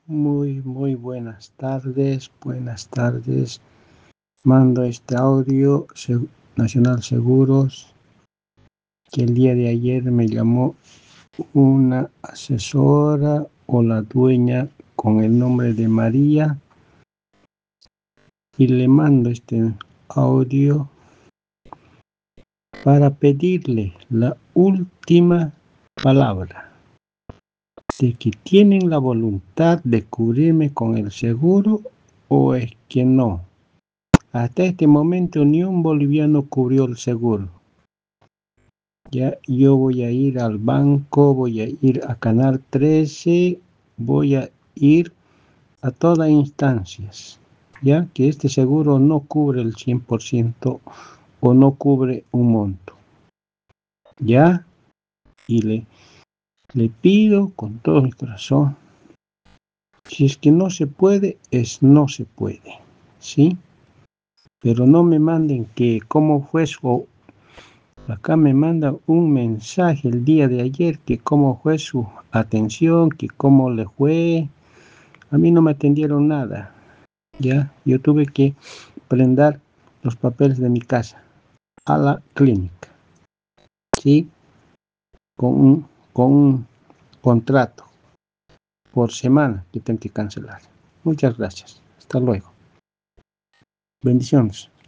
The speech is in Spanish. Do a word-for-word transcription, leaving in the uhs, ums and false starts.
Muy, muy buenas tardes, buenas tardes. Mando este audio, Nacional Seguros, que el día de ayer me llamó una asesora o la dueña con el nombre de María y le mando este audio para pedirle la última palabra de que tienen la voluntad de cubrirme con el seguro o es que no. Hasta este momento ni un boliviano cubrió el seguro. Ya yo voy a ir al banco, voy a ir a Canal trece, voy a ir a todas instancias, ya que este seguro no cubre el cien por ciento o no cubre un monto. Ya, y le, le pido con todo mi corazón, si es que no se puede, es no se puede, ¿sí? Pero no me manden que cómo fue su... Acá me manda un mensaje el día de ayer que cómo fue su atención, que cómo le fue. A mí no me atendieron nada, ¿ya? Yo tuve que prender los papeles de mi casa a la clínica, ¿sí? Con un, con un contrato por semana que tengo que cancelar. Muchas gracias. Hasta luego. Bendiciones.